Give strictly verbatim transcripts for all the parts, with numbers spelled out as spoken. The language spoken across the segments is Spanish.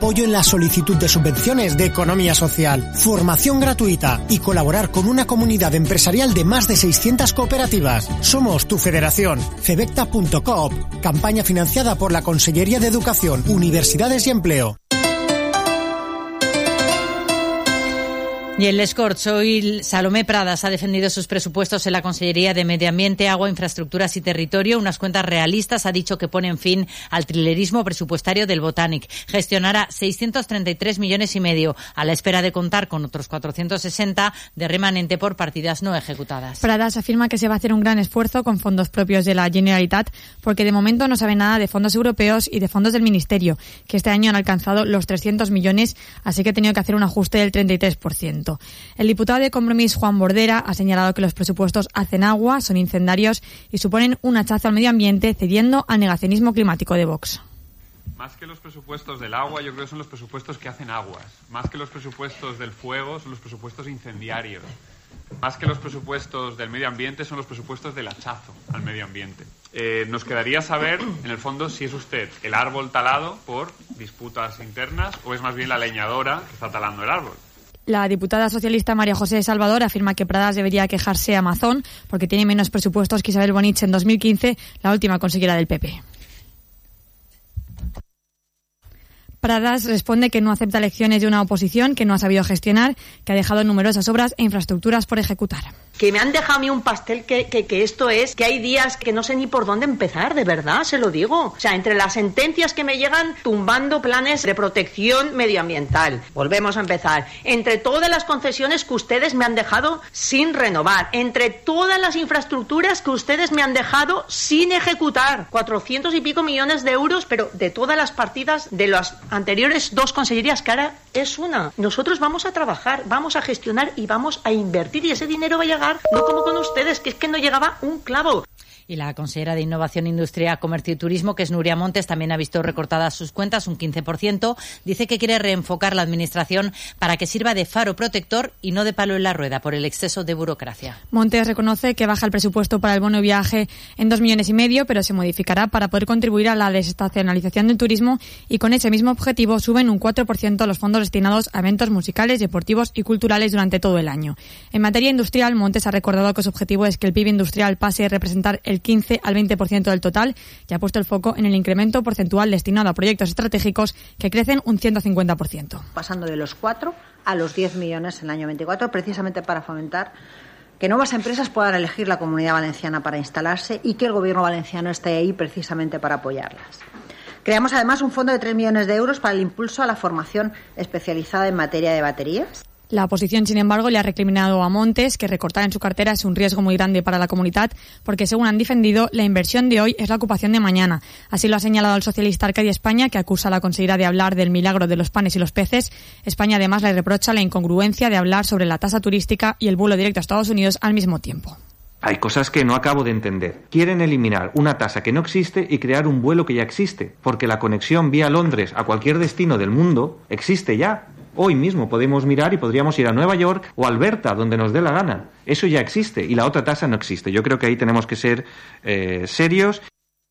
apoyo en la solicitud de subvenciones de economía social, formación gratuita y colaborar con una comunidad empresarial de más de seiscientas cooperativas. Somos tu federación. Cebecta punto coop, campaña financiada por la Consellería de Educación, Universidades y Empleo. Y en Les Corts, hoy Salomé Pradas ha defendido sus presupuestos en la Consellería de Medio Ambiente, Agua, Infraestructuras y Territorio, unas cuentas realistas. Ha dicho que ponen fin al trilerismo presupuestario del Botànic. Gestionará seiscientos treinta y tres millones y medio, a la espera de contar con otros cuatrocientos sesenta de remanente por partidas no ejecutadas. Pradas afirma que se va a hacer un gran esfuerzo con fondos propios de la Generalitat, porque de momento no sabe nada de fondos europeos y de fondos del Ministerio, que este año han alcanzado los trescientos millones, así que ha tenido que hacer un ajuste del treinta y tres por ciento. El diputado de Compromís, Juan Bordera, ha señalado que los presupuestos hacen agua, son incendiarios y suponen un hachazo al medio ambiente, cediendo al negacionismo climático de Vox. Más que los presupuestos del agua, yo creo que son los presupuestos que hacen aguas. Más que los presupuestos del fuego, son los presupuestos incendiarios. Más que los presupuestos del medio ambiente, son los presupuestos del hachazo al medio ambiente. Eh, nos quedaría saber, en el fondo, si es usted el árbol talado por disputas internas o es más bien la leñadora que está talando el árbol. La diputada socialista María José Salvador afirma que Pradas debería quejarse a Amazon porque tiene menos presupuestos que Isabel Bonich en dos mil quince, la última consellera del P P. Pradas responde que no acepta lecciones de una oposición que no ha sabido gestionar, que ha dejado numerosas obras e infraestructuras por ejecutar. Que me han dejado a mí un pastel que, que, que esto es, que hay días que no sé ni por dónde empezar, de verdad, se lo digo. O sea, entre las sentencias que me llegan tumbando planes de protección medioambiental, volvemos a empezar, entre todas las concesiones que ustedes me han dejado sin renovar, entre todas las infraestructuras que ustedes me han dejado sin ejecutar, cuatrocientos y pico millones de euros, pero de todas las partidas de las anteriores dos consellerías, que ahora es una. Nosotros vamos a trabajar, vamos a gestionar y vamos a invertir y ese dinero va a llegar. No como con ustedes, que es que no llegaba un clavo. Y la consejera de Innovación, Industria, Comercio y Turismo, que es Nuria Montes, también ha visto recortadas sus cuentas un quince por ciento. Dice que quiere reenfocar la administración para que sirva de faro protector y no de palo en la rueda por el exceso de burocracia. Montes reconoce que baja el presupuesto para el bono viaje en dos millones y medio, pero se modificará para poder contribuir a la desestacionalización del turismo y con ese mismo objetivo suben un cuatro por ciento los fondos destinados a eventos musicales, deportivos y culturales durante todo el año. En materia industrial, Montes ha recordado que su objetivo es que el P I B industrial pase a representar el quince al veinte por ciento del total y ha puesto el foco en el incremento porcentual destinado a proyectos estratégicos que crecen un ciento cincuenta por ciento. Pasando de los cuatro a los diez millones en el año veinticuatro, precisamente para fomentar que nuevas empresas puedan elegir la Comunidad Valenciana para instalarse y que el Gobierno valenciano esté ahí precisamente para apoyarlas. Creamos además un fondo de tres millones de euros para el impulso a la formación especializada en materia de baterías. La oposición, sin embargo, le ha recriminado a Montes que recortar en su cartera es un riesgo muy grande para la comunidad porque, según han defendido, la inversión de hoy es la ocupación de mañana. Así lo ha señalado el socialista Arcadia España, que acusa a la consellera de hablar del milagro de los panes y los peces. España, además, le reprocha la incongruencia de hablar sobre la tasa turística y el vuelo directo a Estados Unidos al mismo tiempo. Hay cosas que no acabo de entender. Quieren eliminar una tasa que no existe y crear un vuelo que ya existe, porque la conexión vía Londres a cualquier destino del mundo existe ya. Hoy mismo podemos mirar y podríamos ir a Nueva York o a Alberta, donde nos dé la gana. Eso ya existe y la otra tasa no existe. Yo creo que ahí tenemos que ser eh, serios.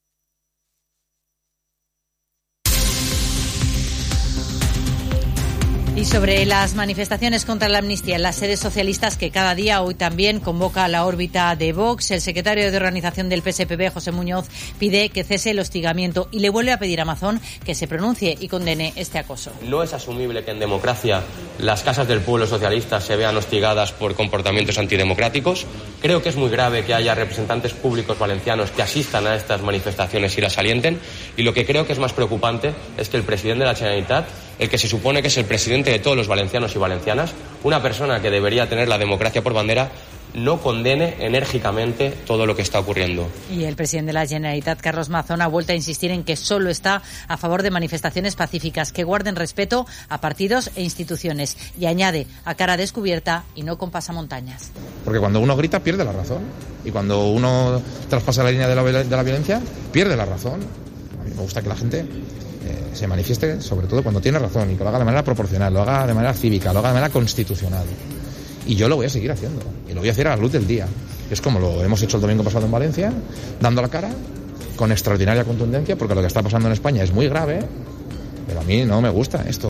Y sobre las manifestaciones contra la amnistía en las sedes socialistas que cada día, hoy también, convoca la órbita de Vox, el secretario de Organización del P S P B, José Muñoz, pide que cese el hostigamiento y le vuelve a pedir a Amazon que se pronuncie y condene este acoso. No es asumible que en democracia las casas del pueblo socialista se vean hostigadas por comportamientos antidemocráticos. Creo que es muy grave que haya representantes públicos valencianos que asistan a estas manifestaciones y las alienten. Y lo que creo que es más preocupante es que el presidente de la Generalitat, el que se supone que es el presidente de todos los valencianos y valencianas, una persona que debería tener la democracia por bandera, no condene enérgicamente todo lo que está ocurriendo. Y el presidente de la Generalitat, Carlos Mazón, ha vuelto a insistir en que solo está a favor de manifestaciones pacíficas que guarden respeto a partidos e instituciones. Y añade, a cara descubierta y no con pasamontañas. Porque cuando uno grita pierde la razón. Y cuando uno traspasa la línea de la, de la violencia, pierde la razón. A mí me gusta que la gente eh, se manifieste, sobre todo cuando tiene razón, y que lo haga de manera proporcional, lo haga de manera cívica, lo haga de manera constitucional. Y yo lo voy a seguir haciendo. Y lo voy a hacer a la luz del día. Es como lo hemos hecho el domingo pasado en Valencia, dando la cara, con extraordinaria contundencia, porque lo que está pasando en España es muy grave, pero a mí no me gusta esto.